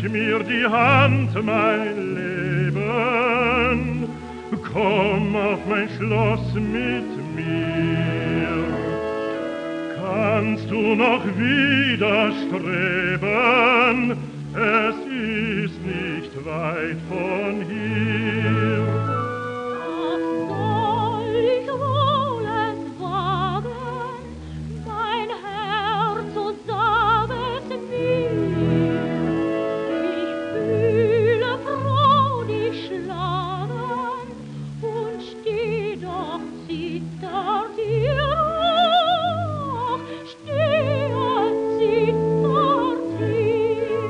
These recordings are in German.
mir die Hand, mein Leben, komm auf mein Schloss mit mir. Kannst du noch widerstreben? Es ist nicht weit von hier. Ach, soll ich wohl es wagen, mein Herz, so sag es mir. Ich fühle froh dich schlagen und steh doch zittert hier. Ach, stehe zittert hier.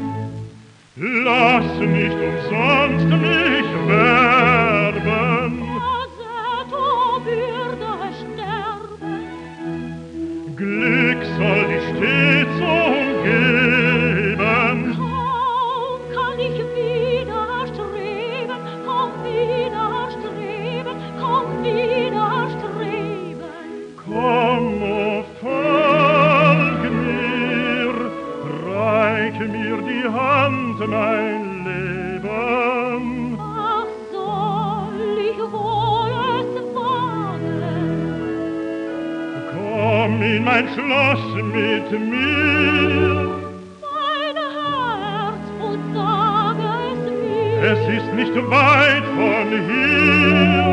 Lass nicht umsonst mich werben, Asetto würde sterben. Glück soll dich stets umgeben. Kaum kann ich widerstreben, kaum widerstreben, kaum widerstreben. Komm, oh, folg mir, reich mir die Hand, mein Leben. Ach, soll ich wohl es wagen? Komm in mein Schloss mit mir. Mein Herz, wo sag es mir? Es ist nicht weit von hier.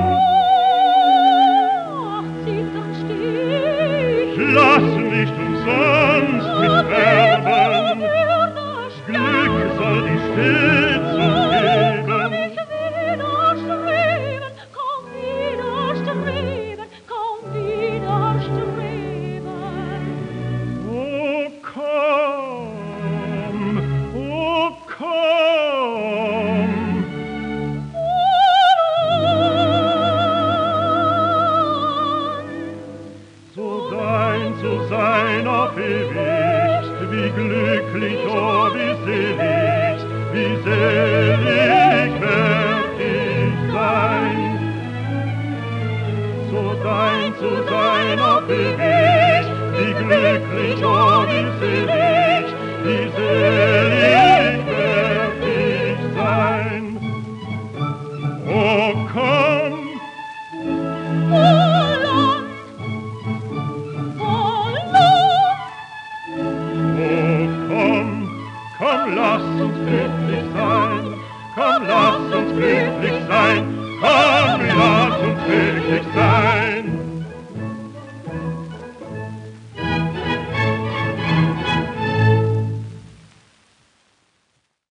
Ach, zittert steh ich. Lass nicht umsonst mich werben. Glück soll dich stets umgeben. Kaum widerstreben. Oh, komm, oh, komm. Zu sein auf ewig, wie glücklich, oh, wie selig werd ich sein. Zu sein auf ewig, wie glücklich, oh, wie selig werd ich sein. Oh, komm, komm, lass uns glücklich sein, komm, lass uns glücklich